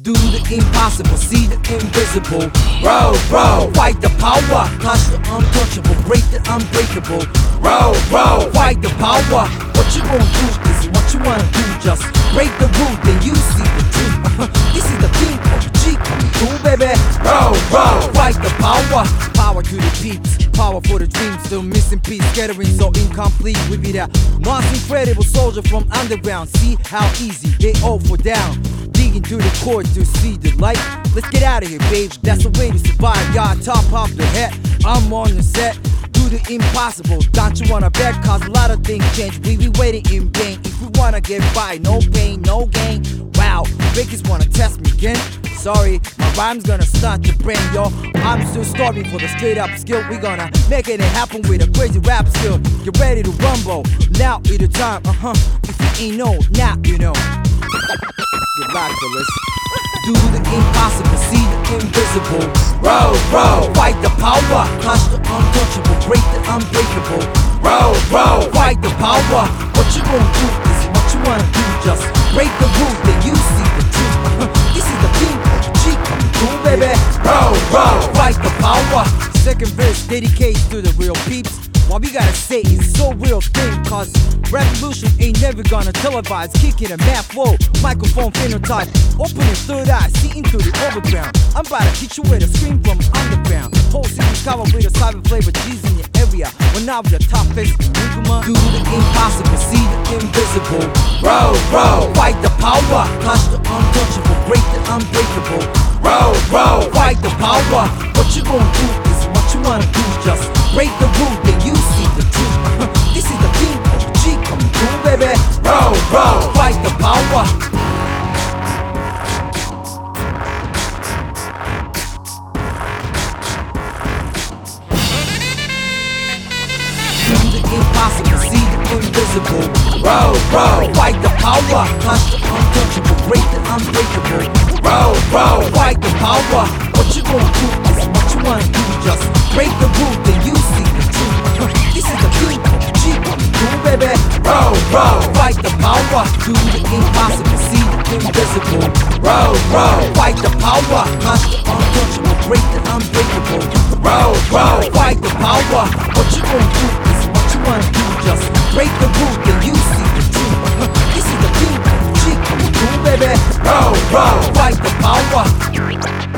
Do the impossible, see the invisible. Roll, roll, fight the power. Touch the untouchable, break the unbreakable. Roll, roll, fight the power. What you gonna do is what you wanna do. Just break the rule, then you see the truth. This is the thing of G coming through, baby. Roll, roll, fight the power. Power to the peeps, power for the dreams. Still missing piece, scattering so incomplete. We be that most incredible soldier from underground. See how easy they all fall down. Digging through the core to see the light. Let's get out of here, babe. That's the way to survive. Y'all top off the head. I'm on the set. Do the impossible. Don't you wanna bet? Cause a lot of things change. We be waiting in vain. If we wanna get by, no pain, no gain. Wow, fakers wanna test me again. Sorry, my rhyme's gonna stunt your brain, yo. I'm still starving for the straight up skill. We gonna make it happen with a crazy rap skill. Get ready to rumble. Now is the time, If you ain't know, now you know. Good luck, fellas. Do the impossible, see the invisible. Roll, roll, fight the power. Touch the untouchable, break the unbreakable. Roll, roll, fight the power. What you gonna do is what you wanna do. Just break the rules, then you see the truth. This is the thing of G coming through, baby. Roll, roll, fight the power. Second verse dedicated to the real peeps. What we gotta say is so real thing. Cause revolution ain't never gonna televise. Kicking a mad flow, microphone phenotype. Opening third eye, see into the overground. I'm about to teach you where to scream from underground. Whole city's covered with a cyber flavor G's in your area. When now we're toughest, do the impossible, see the invisible. Roll, roll, fight the power. Touch the untouchable, break the unbreakable. Roll, roll, fight the power. What you gonna do is what you wanna do. Just break the rule, then you see the truth. This is the thing of G coming through, baby. Roll, roll, fight the power. Impossible, see the invisible. Roll, roll, fight the power. Touch the untouchable, break the unbreakable. Roll, roll, fight the power. What you gonna do is what you wanna do. Just break the rule, then you see the truth. This is the thing of G coming through, baby. Roll, roll, fight the power. Do the impossible, see the invisible. Roll, roll, fight the power. Touch the untouchable, break the unbreakable. Roll, roll, fight the power. What you gonna do is what you wanna do. Just break the rule, then you see the truth. This is the thing of G coming through, baby. Roll, roll, fight the power.